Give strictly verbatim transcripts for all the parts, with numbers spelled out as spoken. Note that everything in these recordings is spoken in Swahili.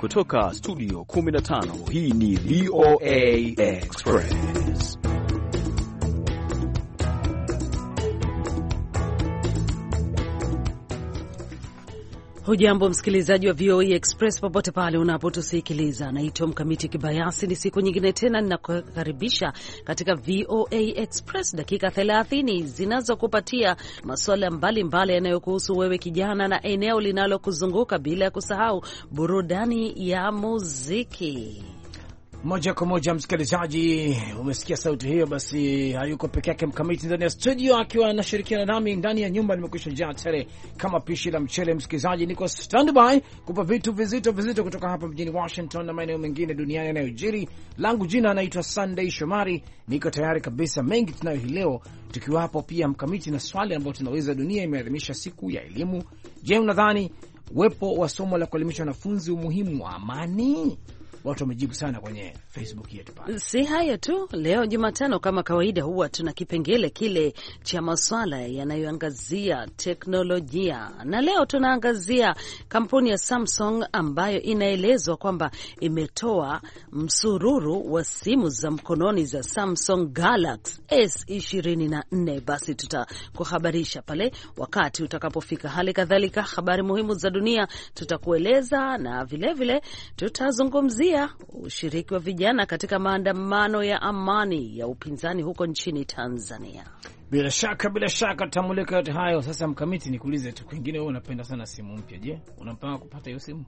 kutoka studio kumi na tano, hii ni V O A Express. Hujambo msikilizaji wa V O A Express popote pale unapotusikiliza. Naitwa Mkamiti Kibayasi. Ni siku nyingine tena ninakukaribisha katika V O A Express, dakika thelathini zinazokupatia masuala mbalimbali yanayokuhusu wewe kijana na eneo linalokuzunguka, bila ya kusahau burudani ya muziki. Moja kwa moja msikilizaji, umesikia sauti hiyo, basi hayuko peke yake Mkamiti ndani ya studio, akiwa anashirikiana nami ndani ya nyumba. Nimekwisha jaa tele kama pishi la mchele. Msikilizaji, niko standby kupa vitu vizito vizito kutoka hapa mjini Washington na maeneo mengine duniani yanayojiri. Langu jina anaitwa Sunday Shomari, niko tayari kabisa. Mengi tunayo hii leo, tukiwa hapo pia Mkamiti na swali ambalo tunaweza. Dunia imeadhimisha siku ya elimu. Je, unadhani uwepo wa somo la kuelimisha wanafunzi umuhimu wa amani? Watu wamejibu sana kwenye Facebook yetu pale. Si hayo tu, leo Jumatano kama kawaida huwa tuna kipengele kile cha maswala yanayoangazia teknolojia. Na leo tunaangazia kampuni ya Samsung ambayo inaelezwa kwamba imetoa msururu wa simu za mkononi za Samsung Galaxy S ishirini na nne. Basi tutakuhabarisha pale wakati utakapofika. Hali kadhalika habari muhimu za dunia tutakueleza, na vile vile tutazungumzia ushiriki wa vijana katika maandamano ya amani ya upinzani huko nchini Tanzania. Bila shaka, bila shaka tutamulika yote hayo. Sasa Mkamiti, nikuulize tu kwingine, wewe unapenda sana simu mpya. Je, unapanga kupata hiyo simu?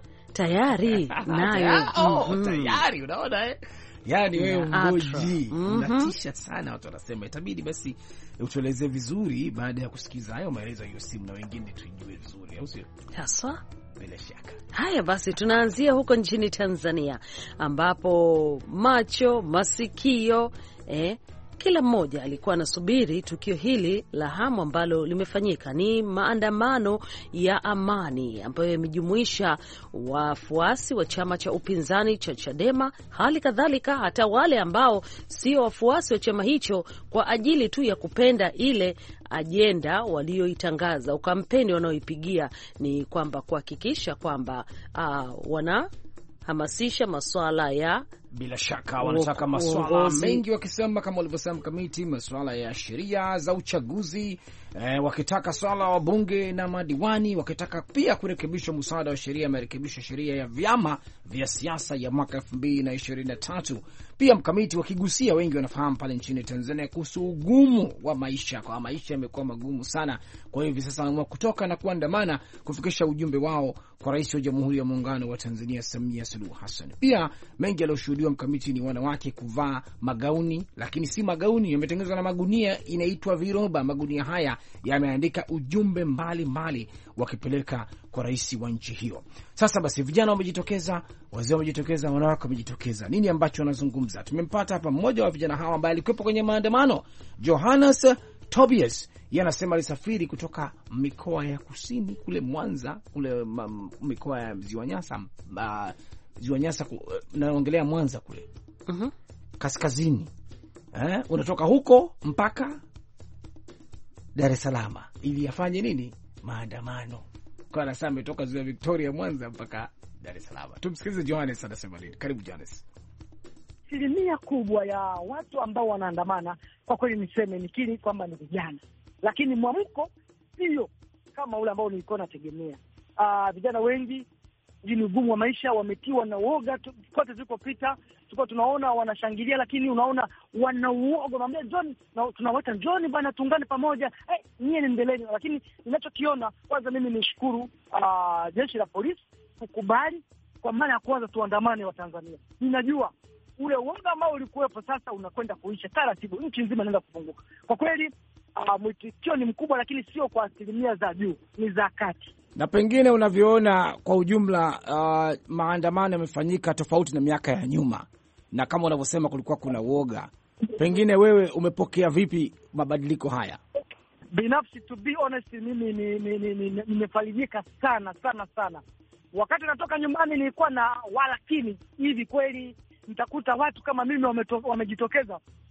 Tayari nayo. Oh, mm-hmm. Tayari, unaona eh? Yaani wewe mboji, unatisha sana. Watu wanasema itabidi basi utueleze vizuri baada ya kusikiza hayo maelezo hiyo simu, na wengine tujue vizuri, au sio? Haswa. Bila shaka. Haya basi, tunaanzia huko nchini Tanzania ambapo macho, masikio, eh, kila mmoja alikuwa anasubiri tukio hili la hamu ambalo limefanyika. Ni maandamano ya amani ambayo yamejumuisha wafuasi wa chama cha upinzani cha Chadema, hali kadhalika hata wale ambao sio wafuasi wa chama hicho, kwa ajili tu ya kupenda ile ajenda walioitangaza. Ukampeni wanaoipigia ni kwamba kuhakikisha kwamba uh, wanahamasisha masuala ya, bila shaka wanataka masuala mengi, wakisema kama walivyosema Mkamiti, masuala ya sheria za uchaguzi, eh, wakitaka swala wa bunge na madiwani, wakitaka pia kurekebisha mswada wa sheria, marekebisho sheria ya vyama vya siasa ya mwaka elfu mbili na ishirini na tatu. Pia Mkamiti, wakigusia, wengi wanafahamu pale nchini Tanzania kuhusu ugumu wa maisha, kwa maisha yamekuwa magumu sana. Kwa hiyo hivi sasa wanaamua kutoka na kuandamana kufikisha ujumbe wao kwa Rais wa Jamhuri ya Muungano wa Tanzania Samia Suluhu Hassan. Pia mengi yaliyoshuhudiwa Mkamiti ni wanawake kuvaa magauni, lakini si magauni, yametengenezwa na magunia, inaitwa viroba. Magunia haya yameandika ujumbe mbalimbali wakipeleka kwa rais wa nchi hiyo. Sasa basi, vijana wamejitokeza, wazee wamejitokeza, wanawake wamejitokeza. Nini ambacho wanazungumza? Tumempata hapa mmoja wa vijana hawa ambaye alikuwepo kwenye maandamano, Johannes Tobias. Yeye anasema alisafiri kutoka mikoa ya kusini kule Mwanza, kule mikoa ya Ziwa Nyasa, uh, Ziwa Nyasa, naongelea Mwanza kule uh-huh. kaskazini, eh, unatoka huko mpaka Dar es Salaam ili afanye nini? Maandamano. Kwa anasema ametoka Ziwa Victoria, Mwanza mpaka Dar es Salaam. Tumsikilize Johannes anasema nini. Karibu Johannes. Asilimia kubwa ya watu ambao wanaandamana, kwa kweli niseme nikiri kwamba ni vijana, lakini mwamko sio kama ule ambao nilikuwa nategemea. Ah, vijana wengi ni ugumu wa maisha, wametiwa na uoga. Kote tulikopita tulikuwa tunaona wanashangilia, lakini unaona wana uoga. Naambia John, na tunaweka John bana, tuungane pamoja, eh, nyie niendeleni. Lakini ninachokiona, kwanza mimi nishukuru uh, jeshi la polisi kukubali kwa maana ya kwanza tuandamane wa Tanzania. Ninajua ule uoga ambao ulikuwepo sasa unakwenda kuisha taratibu, nchi nzima inaenda kufunguka. Kwa kweli uh, mwitikio ni mkubwa, lakini sio kwa asilimia za juu, ni za kati. Na pengine unavyoona kwa ujumla, uh, maandamano yamefanyika tofauti na miaka ya nyuma, na kama unavyosema kulikuwa kuna uoga. Pengine wewe umepokea vipi mabadiliko haya? Binafsi, to be honest, mimi nimefarijika sana sana sana. Wakati natoka nyumbani nilikuwa na walakini hivi kweli nitakuta watu kama mimi wamejitokeza.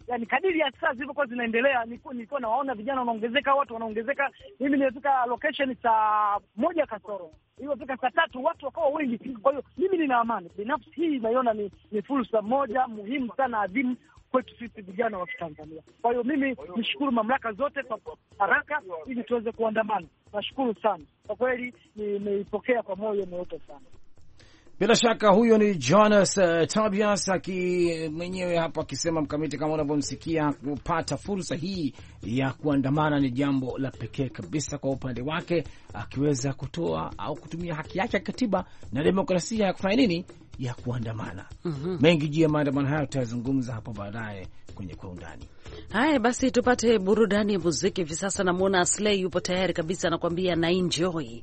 yani kadiri ya saa zilivyokuwa zinaendelea, nilikuwa nawaona vijana wanaongezeka, watu wanaongezeka. Mimi nilifika location saa moja kasoro, ilipofika saa tatu watu wakawa wengi. Kwa hiyo mimi nina amani binafsi, hii naiona ni, ni fursa moja muhimu sana, adhimu kwetu sisi vijana wa Tanzania. Kwa hiyo mimi nishukuru mamlaka zote kwa haraka ili tuweze kuandamana. Nashukuru sana kwa kweli, nimeipokea kwa moyo mweupe sana. Bila shaka huyo ni Jonas uh, Tobias aki mwenyewe hapo akisema, Mkamiti, kama unavyomsikia, kupata fursa hii ya kuandamana ni jambo la pekee kabisa kwa upande wake, akiweza kutoa au kutumia haki yake ya katiba na demokrasia ya kufanya nini, ya kuandamana. mm -hmm. Mengi juu ya maandamano hayo tutazungumza hapo baadaye kwenye kwa undani. Haya basi, tupate burudani ya muziki hivi sasa. Namuona Aslay yupo tayari kabisa, anakuambia na enjoy.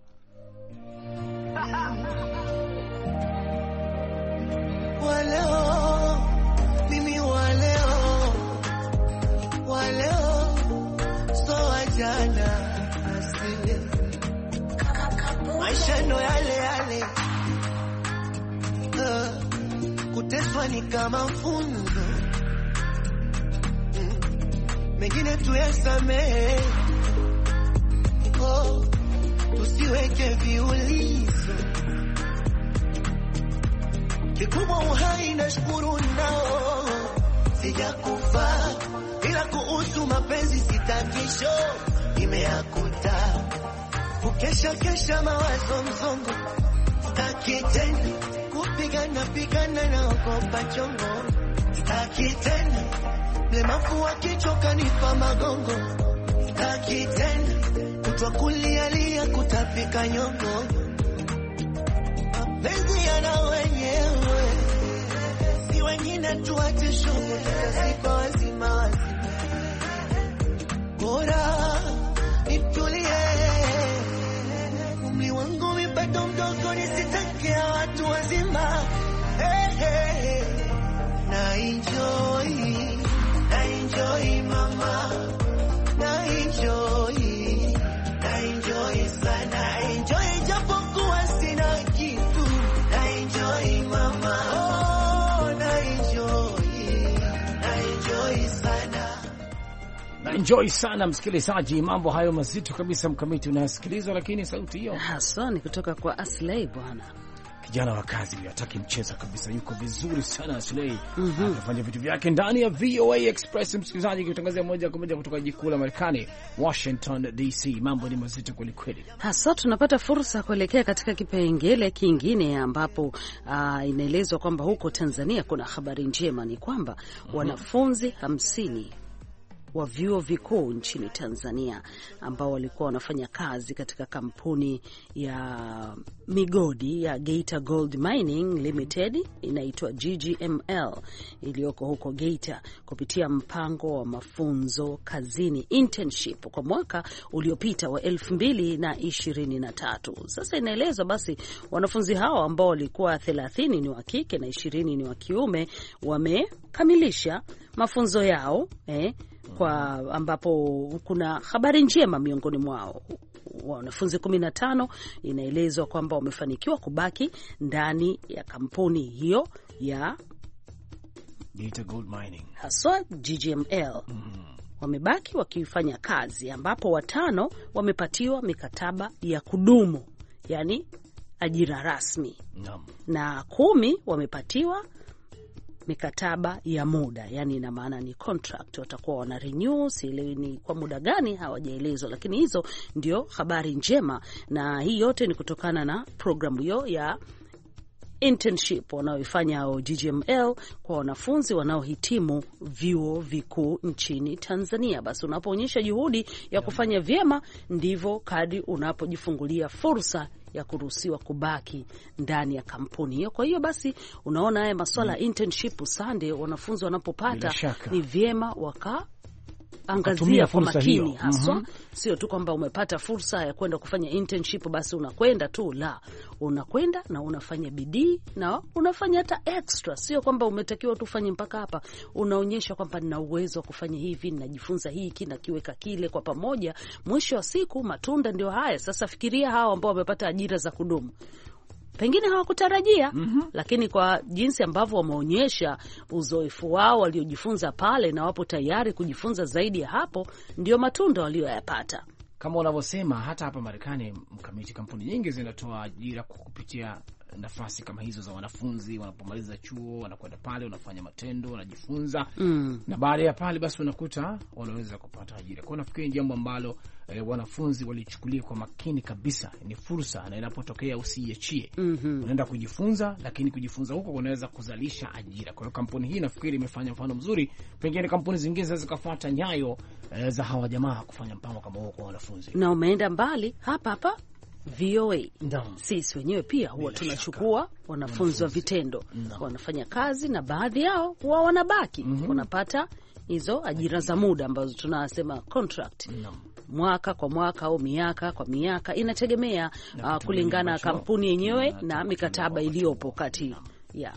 Waleo, mimi waleo, waleo, so wajana asile, maisha ndo yale yale, uh, kuteswa ni kama funzo, mm, mengine tuyasamehe, oh, tusiweke viulizo. Kikubwa uhai na shukuru nao, sijakufa ila kuhusu mapenzi sitakisho, imeakuta kukesha kesha mawazo mzongo, sitaki tena kupigana pigana na ogopa chongo, sitaki tena mlemavu wa kichwa kanipa magongo, sitaki tena kutwa kulia lia kutapika nyongo, mapenzi yana wenyewe, si wengine tuache shughuli za wazima wazima. Bora nitulie, umri wangu mipato mdogo, nisitakia watu wazima. Hey, hey, hey. Na enjoy, na enjoy mama, na enjoy, na enjoy sana, enjoy japo kuwa sina kitu, na enjoy mama, oh, na enjoy, na enjoy sana. Na enjoy sana msikilizaji, mambo hayo mazito kabisa Mkamiti unasikilizwa, lakini sauti hiyo hasa ni kutoka kwa Aslay bwana. Kijana wa kazi hataki mchezo kabisa, yuko vizuri sana Aslay. mm -hmm. Anafanya vitu vyake ndani ya V O A Express, msikilizaji, kitangazia moja kwa moja kutoka jiji kuu la Marekani, Washington D C. Mambo ni mazito kweli kweli. Hasa tunapata fursa kuelekea katika kipengele kingine ambapo uh, inaelezwa kwamba huko Tanzania kuna habari njema, ni kwamba mm -hmm. wanafunzi hamsini wa vyuo vikuu nchini Tanzania ambao walikuwa wanafanya kazi katika kampuni ya migodi ya Geita Gold Mining Limited inaitwa G G M L iliyoko huko Geita, kupitia mpango wa mafunzo kazini internship kwa mwaka uliopita wa elfu mbili na ishirini na tatu. Sasa inaelezwa basi wanafunzi hao ambao walikuwa thelathini ni wa kike na ishirini ni wa kiume wamekamilisha mafunzo yao eh, kwa ambapo kuna habari njema miongoni mwao. Wanafunzi kumi na tano inaelezwa kwamba wamefanikiwa kubaki ndani ya kampuni hiyo ya Geita Gold Mining, haswa G G M L. Mm-hmm. Wamebaki wakifanya kazi, ambapo watano wamepatiwa mikataba ya kudumu, yani ajira rasmi. Naam. Na kumi wamepatiwa mikataba ya muda, yani ina maana ni contract, watakuwa wana renew, sile ni kwa muda gani hawajaelezwa, lakini hizo ndio habari njema, na hii yote ni kutokana na programu hiyo ya internship wanaoifanya G G M L kwa wanafunzi wanaohitimu vyuo vikuu nchini Tanzania. Basi unapoonyesha juhudi ya kufanya vyema, ndivyo kadi unapojifungulia fursa ya kuruhusiwa kubaki ndani ya kampuni hiyo. Kwa hiyo basi unaona haya masuala ya mm. internship Sunday wanafunzi wanapopata ni vyema waka angazia kwa makini haswa. Mm -hmm. Sio tu kwamba umepata fursa ya kwenda kufanya internship basi unakwenda tu, la, unakwenda na unafanya bidii na unafanya hata extra. Sio kwamba umetakiwa tu ufanye mpaka hapa, unaonyesha kwamba nina uwezo wa kufanya hivi, ninajifunza hiki na kiweka kile kwa pamoja. Mwisho wa siku matunda ndio haya. Sasa fikiria hao ambao wamepata ajira za kudumu, pengine hawakutarajia. mm -hmm. Lakini kwa jinsi ambavyo wameonyesha uzoefu wao waliojifunza pale na wapo tayari kujifunza zaidi ya hapo, ndio matunda walioyapata. Kama unavyosema, hata hapa Marekani mkamiti, kampuni nyingi zinatoa ajira kwa kupitia nafasi kama hizo za wanafunzi. Wanapomaliza chuo wanakwenda pale, wanafanya matendo, wanajifunza mm. na baada ya pale basi unakuta wanaweza kupata ajira. Kwa nafikiri ni jambo ambalo eh, wanafunzi walichukulia kwa makini kabisa. Ni fursa, na inapotokea usiiachie. mm -hmm. Unaenda kujifunza, lakini kujifunza huko kunaweza kuzalisha ajira. Kwa hiyo kampuni hii nafikiri imefanya mfano mzuri. Pengine kampuni zingine zinaweza kufuata nyayo eh, za hawa jamaa kufanya mpango kama huo kwa wanafunzi. Na umeenda mbali hapa hapa V O A. No. Sisi wenyewe pia huwa tunachukua wanafunzi wa vitendo. No. Wanafanya kazi na baadhi yao huwa wanabaki. mm -hmm. Wanapata hizo ajira za muda ambazo tunasema contract. No. Mwaka kwa mwaka au miaka kwa miaka, inategemea uh, kulingana na kampuni yenyewe na, na mikataba iliyopo kati ya.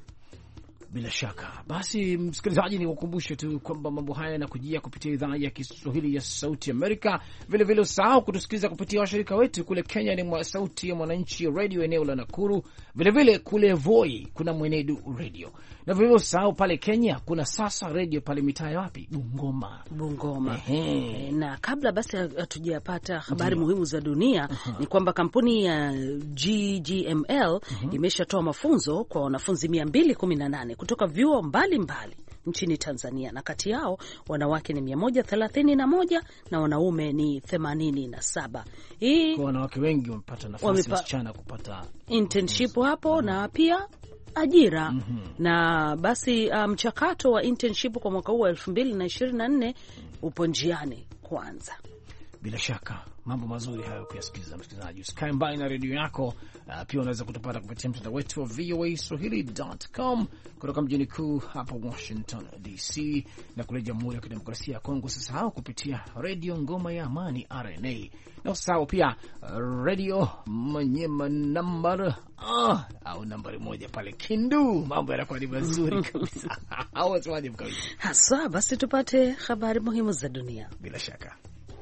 Bila shaka. Basi msikilizaji, ni kukumbushe tu kwamba mambo haya yanakujia kupitia idhaa ya Kiswahili ya Sauti Amerika. Vile vile usahau kutusikiliza kupitia washirika wetu kule Kenya, ni mwa Sauti ya Mwananchi Radio eneo la Nakuru. Vile vile kule Voi kuna Mwenedu Radio. Na vile vile usahau pale Kenya kuna Sasa Radio pale mitaa wapi? Bungoma. Bungoma. Ehe. Na kabla basi hatujapata habari muhimu za dunia, uh-huh. ni kwamba kampuni ya G G M L uh-huh. imeshatoa mafunzo kwa wanafunzi mia mbili kumi na nane kutoka vyuo mbalimbali nchini Tanzania, na kati yao wanawake ni mia moja thelathini na moja na wanaume ni themanini na saba. Hii kwa wanawake wengi wamepata nafasi wasichana kupata internship hapo mm. na pia ajira. mm -hmm. Na basi mchakato um, wa internship kwa mwaka huu wa elfu mbili na ishirini na nne upo njiani kwanza. Bila shaka mambo mazuri hayo kuyasikiliza msikilizaji. Usikae mbali na redio yako. Uh, pia unaweza kutupata kupitia mtandao wetu wa V O A Swahili dot com kutoka mjini kuu hapa Washington D C, na kule Jamhuri ya Kidemokrasia ya Kongo usisahau kupitia redio Ngoma ya Amani R N A, na usisahau pia uh, redio Manyema number ah, au nambari moja pale Kindu. Mambo yanakuwa ni mazuri kabisa. Au wasemaje mkawiti? Hasa basi tupate habari muhimu za dunia. Bila shaka.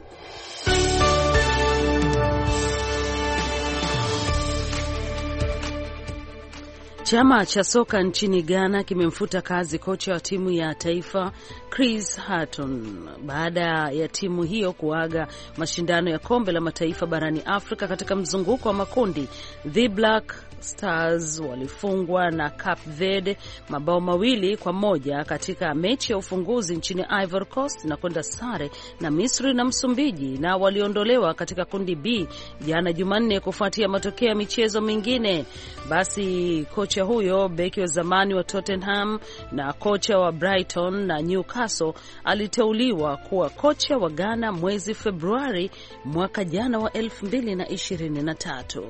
Chama cha soka nchini Ghana kimemfuta kazi kocha wa timu ya taifa Chris Hatton baada ya timu hiyo kuaga mashindano ya kombe la mataifa barani Afrika katika mzunguko wa makundi. The Black Stars walifungwa na Cape Verde mabao mawili kwa moja katika mechi ya ufunguzi nchini Ivory Coast na kwenda sare na Misri na Msumbiji, na waliondolewa katika kundi B jana Jumanne kufuatia matokeo ya michezo mingine. Basi kocha huyo, beki wa zamani wa Tottenham na kocha wa Brighton na Newcastle, aliteuliwa kuwa kocha wa Ghana mwezi Februari mwaka jana wa elfu mbili na ishirini na tatu.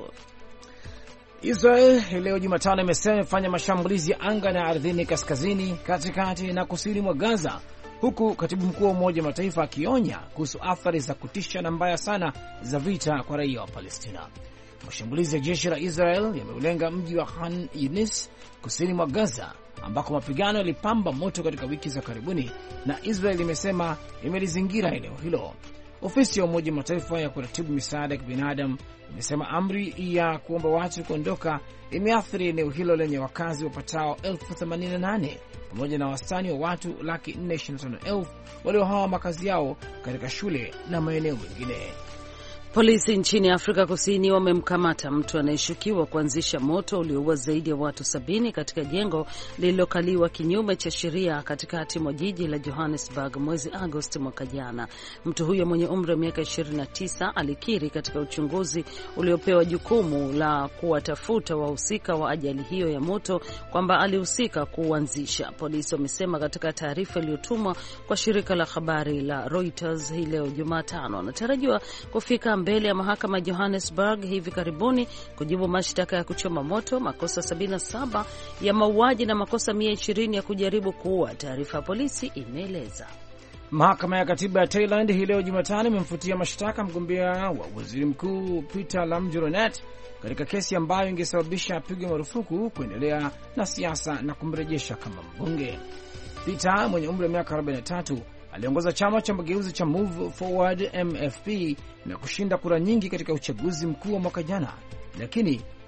Israel leo Jumatano imesema imefanya mashambulizi ya anga na ardhini kaskazini, katikati na kusini mwa Gaza, huku katibu mkuu wa Umoja wa Mataifa akionya kuhusu athari za kutisha na mbaya sana za vita kwa raia wa Palestina. Mashambulizi ya jeshi la Israel yameulenga mji wa Khan Yunis kusini mwa Gaza, ambako mapigano yalipamba moto katika wiki za karibuni, na Israel imesema imelizingira eneo hilo. Ofisi ya Umoja wa Mataifa ya kuratibu misaada ya kibinadamu imesema amri ya kuomba watu kuondoka imeathiri eneo hilo lenye wakazi wapatao elfu themanini na nane pamoja na wastani wa watu laki nne ishirini na tano elfu waliohama makazi yao katika shule na maeneo mengine. Polisi nchini Afrika Kusini wamemkamata mtu anayeshukiwa kuanzisha moto ulioua zaidi ya watu sabini katika jengo lililokaliwa kinyume cha sheria katikati mwa jiji la Johannesburg mwezi Agosti mwaka jana. Mtu huyo mwenye umri wa miaka ishirini na tisa alikiri katika uchunguzi uliopewa jukumu la kuwatafuta wahusika wa ajali hiyo ya moto kwamba alihusika kuanzisha. Polisi wamesema katika taarifa iliyotumwa kwa shirika la habari la Reuters hii leo Jumatano. Anatarajiwa kufika mbele ya mahakama ya Johannesburg hivi karibuni kujibu mashtaka ya kuchoma moto, makosa sabini na saba ya mauaji na makosa mia ishirini ya kujaribu kuua, taarifa ya polisi imeeleza. Mahakama ya katiba ya Thailand hii leo Jumatano imemfutia mashtaka mgombea wa waziri mkuu Peter Lamjoronet katika kesi ambayo ingesababisha apigwe marufuku kuendelea na siasa na kumrejesha kama mbunge. Peter mwenye umri wa miaka arobaini na tatu aliongoza chama cha mageuzi cha Move Forward M F P na kushinda kura nyingi katika uchaguzi mkuu wa mwaka jana, lakini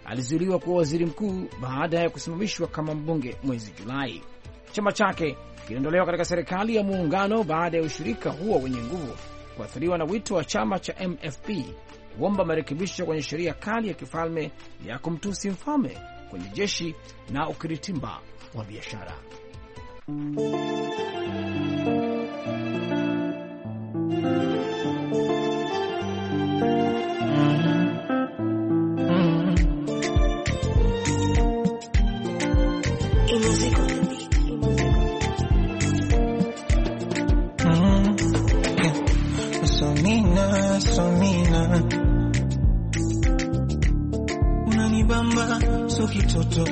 alizuiliwa kuwa waziri mkuu baada ya kusimamishwa kama mbunge mwezi Julai. Chama chake kiliondolewa katika serikali ya muungano baada ya ushirika huo wenye nguvu kuathiriwa na wito wa chama cha M F P kuomba marekebisho kwenye sheria kali ya kifalme ya kumtusi mfalme kwenye jeshi na ukiritimba wa biashara. Somina, somina, unanibamba so kitoto,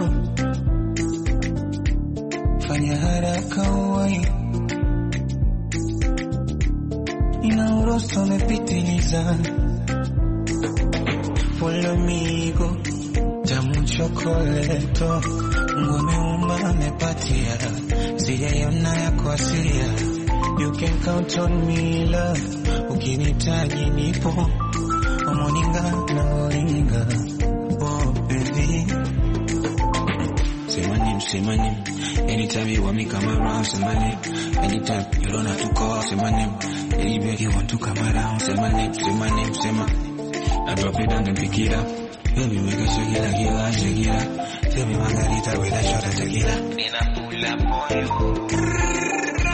fanya haraka uwai, ina uroso umepitiliza, follow me go, tamu chokoleto, ngome umba amepatia, sijaiona ya kuasilia. You can count on me love, ukinitaji nipo, omoninga na oringa, oh baby. Say my name, say my name, anytime you want me come around, say my name, anytime you don't have to call, say my name, anywhere you want to come around, say my name, say my name, say my, I drop it down and pick it up, baby make a shake it like you like, shake it up, tell me margarita with a shot of tequila, then I pull up on you.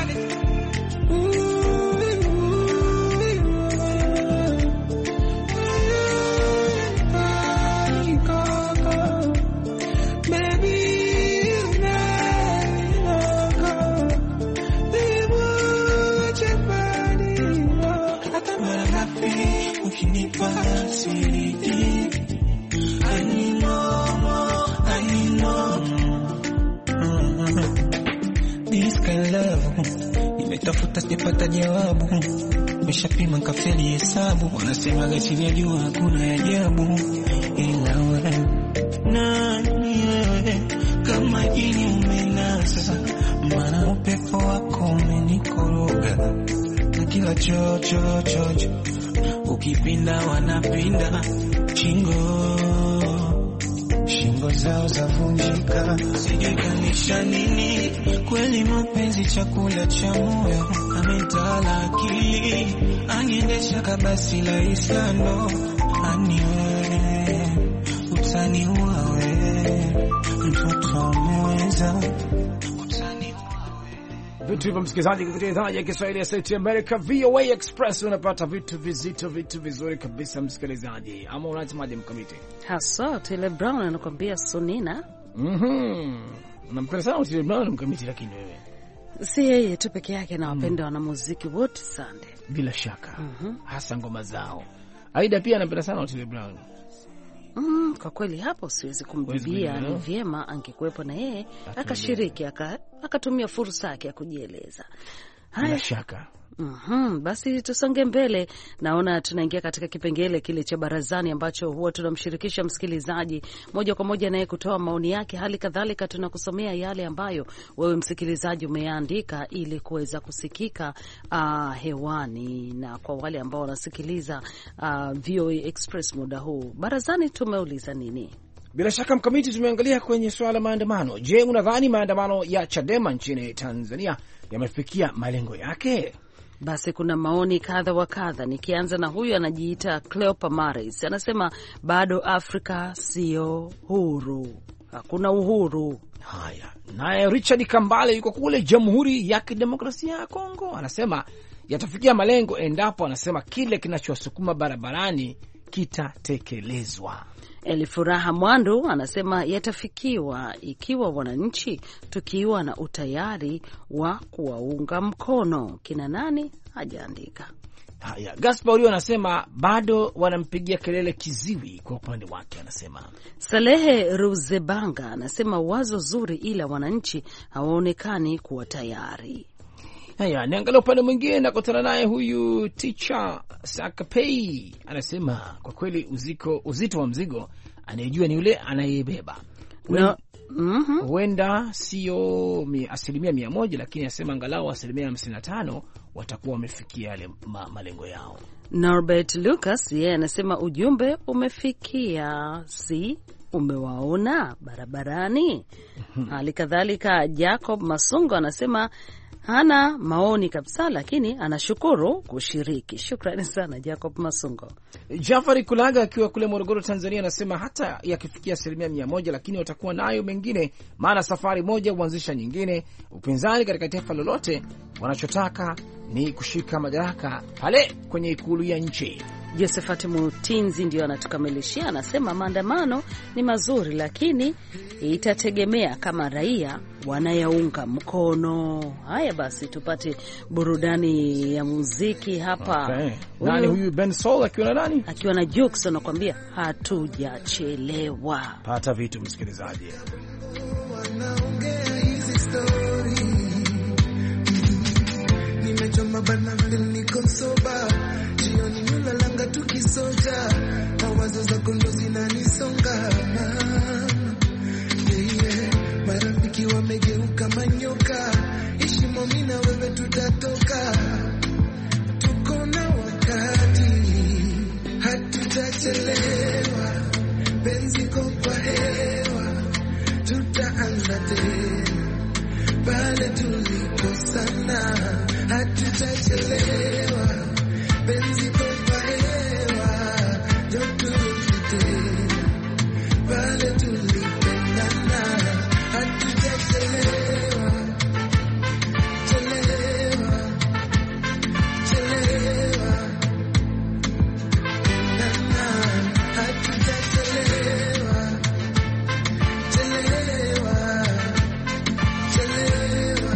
Nimetafuta sipata jawabu, nimeshapima kafeli hesabu, wanasema gachini ya jua hakuna ajabu, ila wewe nani wewe, kama jini umenasa, maana upepo wako umenikoroga, na kila chocho chocho ukipinda wanapinda, shingo shingo zao zavunjika, sijui kanisha nini, kweli mapenzi chakula cha moyo, ametala akili, aniendesha kabasi la Islando, aniwe utani uwawe, mtoto umeweza. Vitu hivyo msikilizaji, kupitia idhaa ya Kiswahili ya Sauti ya America V O A Express, unapata vitu vizito, vitu vizuri kabisa msikilizaji. Ama unasemaje Mkamiti? Hasa Otile Brown anakuambia Sonina. Mhm. Unampenda sana Otile Brown Mkamiti, lakini wewe si yeye tu peke yake, na wapenda wanamuziki wote sande. Bila shaka. Mhm. Hasa ngoma zao. Aida pia anapenda sana Otile Brown. Mm, kwa kweli hapo siwezi kumbibia, ni vyema angekuwepo na yeye akashiriki, akatumia fursa yake ya kujieleza. Bila shaka. Mhm, basi tusonge mbele. Naona tunaingia katika kipengele kile cha barazani ambacho huwa tunamshirikisha msikilizaji moja kwa moja naye kutoa maoni yake. Hali kadhalika tunakusomea yale ambayo wewe msikilizaji umeandika ili kuweza kusikika uh, hewani, na kwa wale ambao wanasikiliza uh, V O A Express muda huu. Barazani tumeuliza nini? Bila shaka Mkamiti, tumeangalia kwenye swala la maandamano. Je, unadhani maandamano ya Chadema nchini Tanzania yamefikia malengo yake? Basi kuna maoni kadha wa kadha, nikianza na huyu anajiita Cleopa Maris, anasema bado Afrika sio huru, hakuna uhuru. Haya, naye Richard Kambale yuko kule Jamhuri ya Kidemokrasia ya Kongo, anasema yatafikia malengo endapo, anasema kile kinachosukuma barabarani kitatekelezwa. Elifuraha Mwandu anasema yatafikiwa ikiwa wananchi tukiwa na utayari wa kuwaunga mkono. Kina nani hajaandika. Haya, Gaspar Rio anasema bado wanampigia kelele kiziwi kwa upande wake. Anasema Salehe Ruzebanga anasema wazo zuri, ila wananchi hawaonekani kuwa tayari. Haya, niangalia upande mwingine na kutana naye huyu Teacher Sakapei, anasema kwa kweli uziko, uzito wa mzigo anayejua ni yule anayebeba. No. Mm-hmm. Huenda sio mi, asilimia mia moja, lakini anasema angalau asilimia hamsini na tano watakuwa wamefikia yale ma, malengo yao. Norbert Lucas yeye anasema ujumbe umefikia, si umewaona barabarani? Hali kadhalika Jacob Masungo anasema hana maoni kabisa, lakini anashukuru kushiriki. Shukrani sana Jacob Masungo. Jafari Kulaga akiwa kule Morogoro, Tanzania, anasema hata yakifikia asilimia mia moja, lakini watakuwa nayo mengine, maana safari moja huanzisha nyingine. Upinzani katika taifa lolote wanachotaka ni kushika madaraka pale kwenye ikulu ya nchi. Josephat Mutinzi ndio anatukamilishia, anasema maandamano ni mazuri, lakini itategemea kama raia wanayaunga mkono. Haya basi, tupate burudani ya muziki hapa. Okay. Nani huyu? Ben Soul akiwa na nani? Akiwa na Jux, anakuambia hatujachelewa. Pata vitu msikilizaji. Wanaongea hizi story. Nimechoma bana vile niko soba. Jioni nilalanga tukisoja. Mawazo zako ndo zinanisonga. Marafiki wamegeuka manyoka, ishimo mimi na wewe tutatoka, tuko na wakati, hatutachelewa, penzi kwa hewa, tutaanza tena pale tulikosana, hatutachelewa, penzi kwa hewa, joto tena pale tulikosana. Hatujachelewa, chelewa, chelewa, nana. Hatujachelewa, chelewa, chelewa,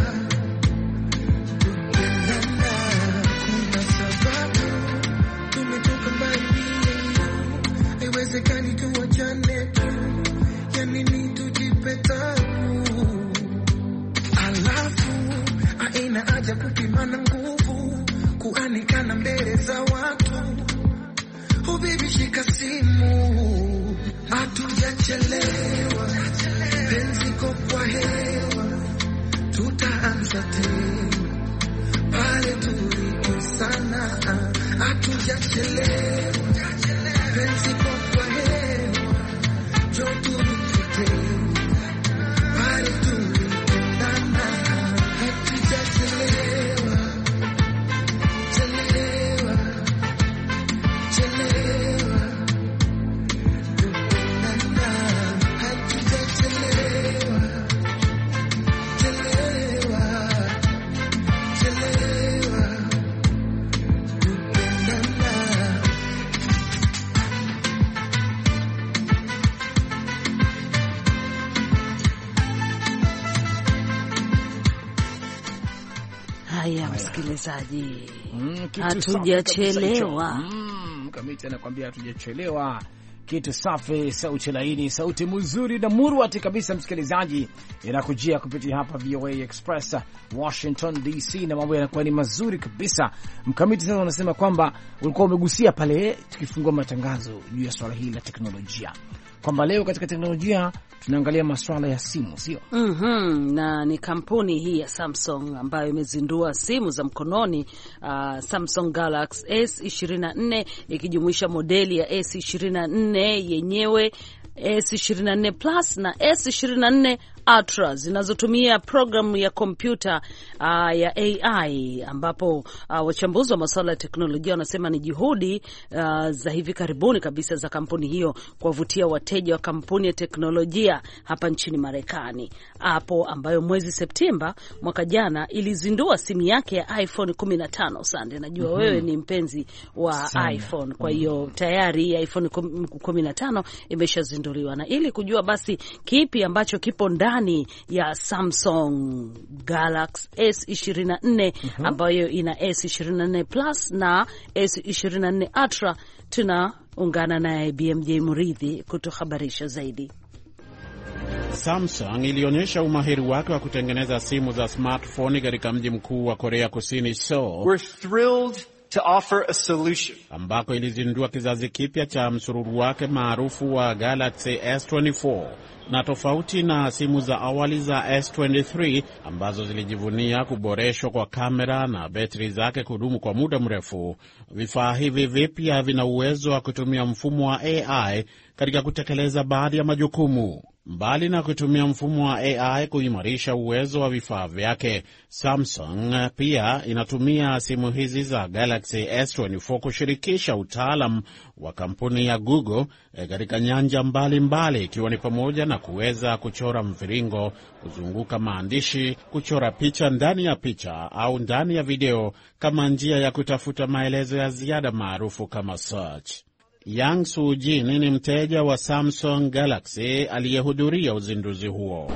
nana. Kuna sababu tumetoka mbali, haiwezekani tuachane tu, yani ni tujipe tabu. Aina haja kupimana nguvu, kuanikana mbele za watu. Oh baby, shika simu, hatujachelewa, penzi kwa hewa, tutaanza tena pale tulikosana. Hatujachelewa, penzi kwa hewa, joto tena pale tulikosana. Hatujachelewa, chelewa, chelewa, kupendana. Hatujachelewa, chelewa, chelewa, kupendana. Haya msikilizaji, mm, hatujachelewa. Mm, Kamiti anakuambia hatujachelewa. Kitu safi, sauti laini, sauti mzuri na murwati kabisa msikilizaji, inakujia kupitia hapa V O A Express Washington D C, na mambo yanakuwa ni mazuri kabisa. Mkamiti, sasa unasema kwamba ulikuwa umegusia pale tukifungua matangazo juu ya swala hili la teknolojia, kwamba leo katika teknolojia tunaangalia masuala ya simu, sio? Mhm, na ni kampuni hii ya Samsung ambayo imezindua simu za mkononi, uh, Samsung Galaxy S ishirini na nne ikijumuisha modeli ya S ishirini na nne yenyewe, S ishirini na nne Plus na S ishirini na nne Ultra zinazotumia programu ya kompyuta uh, ya A I, ambapo uh, wachambuzi wa masuala ya teknolojia wanasema ni juhudi uh, za hivi karibuni kabisa za kampuni hiyo kuwavutia wateja wa kampuni ya teknolojia hapa nchini Marekani. Hapo ambayo mwezi Septemba mwaka jana ilizindua simu yake ya iPhone kumi na tano. Sande, najua mm -hmm. wewe ni mpenzi wa Sana. iPhone, kwa hiyo mm -hmm. tayari iPhone kumi na tano imeshazinduliwa, na ili kujua basi kipi ambacho kipo ndani ya Samsung Galaxy S ishirini na nne uh-huh. ambayo ina S ishirini na nne Plus na S ishirini na nne Ultra, tunaungana naye B M J Muridhi kutuhabarisha zaidi. Samsung ilionyesha umahiri wake wa kutengeneza simu za smartphone katika mji mkuu wa Korea Kusini, Seoul. We're thrilled to offer a solution, ambako ilizindua kizazi kipya cha msururu wake maarufu wa Galaxy S ishirini na nne. Na tofauti na simu za awali za S ishirini na tatu ambazo zilijivunia kuboreshwa kwa kamera na betri zake kudumu kwa muda mrefu, vifaa hivi vipya vina uwezo wa kutumia mfumo wa A I katika kutekeleza baadhi ya majukumu. Mbali na kutumia mfumo wa A I kuimarisha uwezo wa vifaa vyake, Samsung pia inatumia simu hizi za Galaxy S ishirini na nne kushirikisha utaalam wa kampuni ya Google katika nyanja mbalimbali, ikiwa ni pamoja na kuweza kuchora mviringo, kuzunguka maandishi, kuchora picha ndani ya picha au ndani ya video kama njia ya kutafuta maelezo ya ziada maarufu kama search. Yang Sujin ni mteja wa Samsung Galaxy aliyehudhuria uzinduzi huo.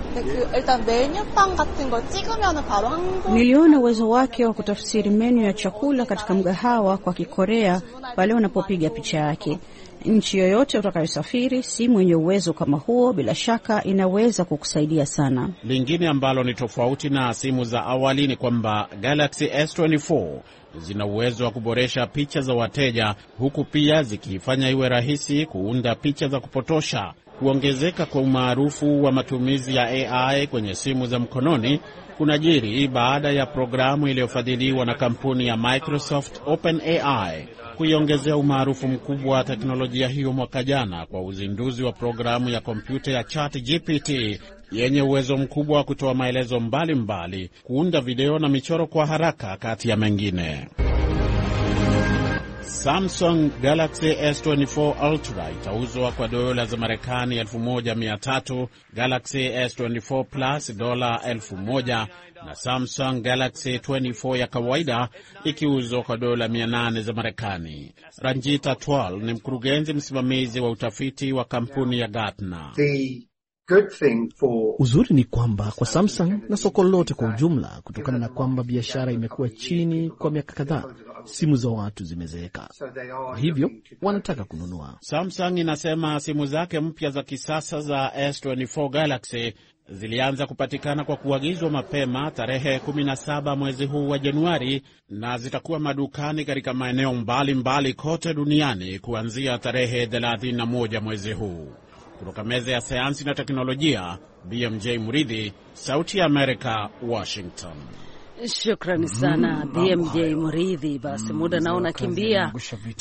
Niliona uwezo wake wa kutafsiri menu ya chakula katika mgahawa kwa Kikorea pale unapopiga picha yake. Nchi yoyote utakayosafiri, simu yenye uwezo kama huo bila shaka inaweza kukusaidia sana. Lingine ambalo ni tofauti na simu za awali ni kwamba Galaxy S ishirini na nne zina uwezo wa kuboresha picha za wateja, huku pia zikifanya iwe rahisi kuunda picha za kupotosha. Kuongezeka kwa umaarufu wa matumizi ya A I kwenye simu za mkononi kunajiri baada ya programu iliyofadhiliwa na kampuni ya Microsoft OpenAI kuiongezea umaarufu mkubwa wa teknolojia hiyo mwaka jana kwa uzinduzi wa programu ya kompyuta ya ChatGPT yenye uwezo mkubwa wa kutoa maelezo mbalimbali mbali, kuunda video na michoro kwa haraka kati ya mengine. Samsung Galaxy S ishirini na nne Ultra itauzwa kwa dola za Marekani elfu moja mia tatu, Galaxy S ishirini na nne Plus dola elfu moja na Samsung Galaxy ishirini na nne ya kawaida ikiuzwa kwa dola mia nane za Marekani. Ranjita Twal ni mkurugenzi msimamizi wa utafiti wa kampuni ya Gartner. Good thing for... Uzuri ni kwamba kwa Samsung na soko lote kwa ujumla, kutokana na kwamba biashara imekuwa chini kwa miaka kadhaa, simu za watu zimezeeka, kwa hivyo wanataka kununua. Samsung inasema simu zake mpya za kisasa za S ishirini na nne Galaxy zilianza kupatikana kwa kuagizwa mapema tarehe kumi na saba mwezi huu wa Januari, na zitakuwa madukani katika maeneo mbalimbali kote duniani kuanzia tarehe thelathini na moja mwezi huu. Kutoka meza ya sayansi na teknolojia, B M J Muridhi, Sauti ya Amerika, Washington. Shukrani sana mm, B M J Muridhi. Basi mm, muda naona kimbia,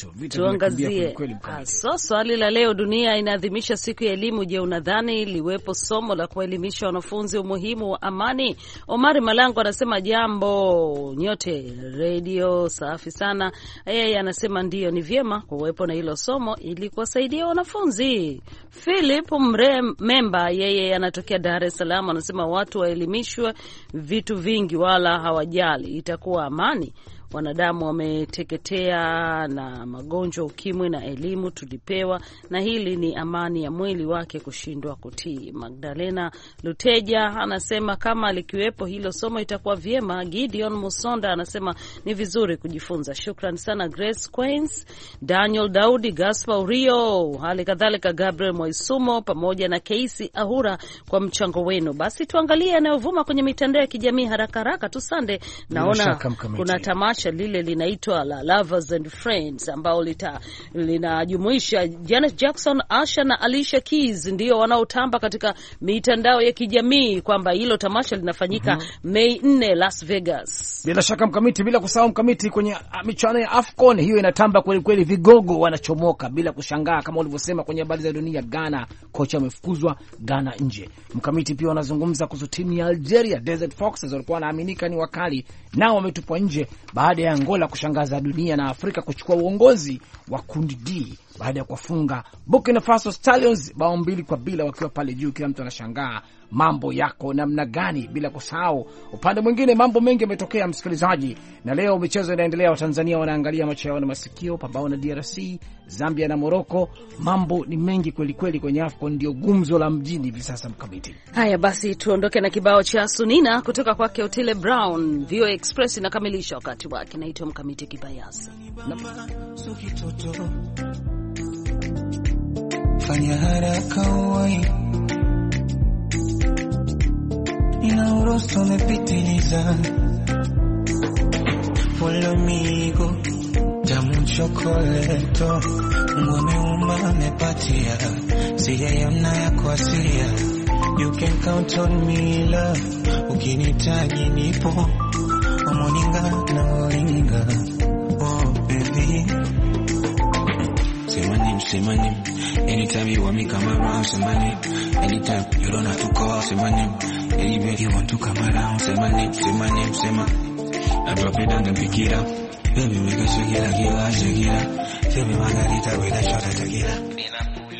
tuangazie so swali la leo. Dunia inaadhimisha siku ya elimu. Je, unadhani liwepo somo la kuelimisha wanafunzi umuhimu wa amani? Omari Malango anasema jambo nyote, radio safi sana. Yeye anasema ndio, ni vyema kuwepo na hilo somo ili kuwasaidia wanafunzi. Philip Memba, yeye anatokea Dar es Salaam, anasema watu waelimishwe vitu vingi wala hawajali, itakuwa amani. Wanadamu wameteketea na magonjwa, ukimwi na elimu tulipewa, na hili ni amani ya mwili wake kushindwa kutii. Magdalena Luteja anasema kama likiwepo hilo somo itakuwa vyema. Gideon Musonda anasema ni vizuri kujifunza. Shukrani sana Grace Queens, Daniel Daudi, Gaspar Rio, hali kadhalika Gabriel Moisumo pamoja na Casey Ahura kwa mchango wenu. Basi tuangalie yanayovuma kwenye mitandao ya kijamii haraka haraka tu. Sande, naona kuna tamasha lile linaitwa la Lovers and Friends ambao lita linajumuisha Janet Jackson, Asha na Alicia Keys, ndio wanaotamba katika mitandao ya kijamii kwamba hilo tamasha linafanyika mm -hmm. Mei nne Las Vegas. Bila shaka mkamiti, bila kusahau mkamiti, kwenye michuano ya AFCON hiyo inatamba kweli kweli, vigogo wanachomoka bila kushangaa kama ulivyosema kwenye habari za dunia. Ghana kocha amefukuzwa, Ghana nje. Mkamiti pia wanazungumza kuhusu timu ya Algeria Desert Foxes, walikuwa wanaaminika ni wakali, nao wametupwa nje baada ya Angola kushangaza dunia na Afrika kuchukua uongozi wa kundi D baada ya kufunga Burkina Faso Stallions bao mbili kwa bila wakiwa pale juu. Kila mtu anashangaa mambo yako namna gani. Bila kusahau upande mwingine mambo mengi yametokea msikilizaji, na leo michezo inaendelea. Wa Tanzania wanaangalia macho yao na masikio pambao na D R C, Zambia na Morocco. Mambo ni mengi kweli kweli kwenye AFCON, ndio gumzo la mjini hivi sasa mkamiti. Haya basi tuondoke na kibao cha Sunina kutoka kwake Otile Brown. V O A Express inakamilisha wakati wake. Naitwa Mkamiti Kibayasi. Fanya haraka uwai, ina urosto umepitiliza. Follow me go, tamu chokoleto, Mungu ameumba amepatia, sijaiona ya kuasilia. You can count on me love, ukinitaji nipo, omoninga na olinga. Oh baby, say my name, say my name. Anytime you want me come around, say my name. Anytime you don't have to call, say my name. Anywhere you want to come around, say my name, say my name, say my. I drop it down and pick it up. Baby, make it shake it like you like shake it up. Tell me margarita with a shot of tequila.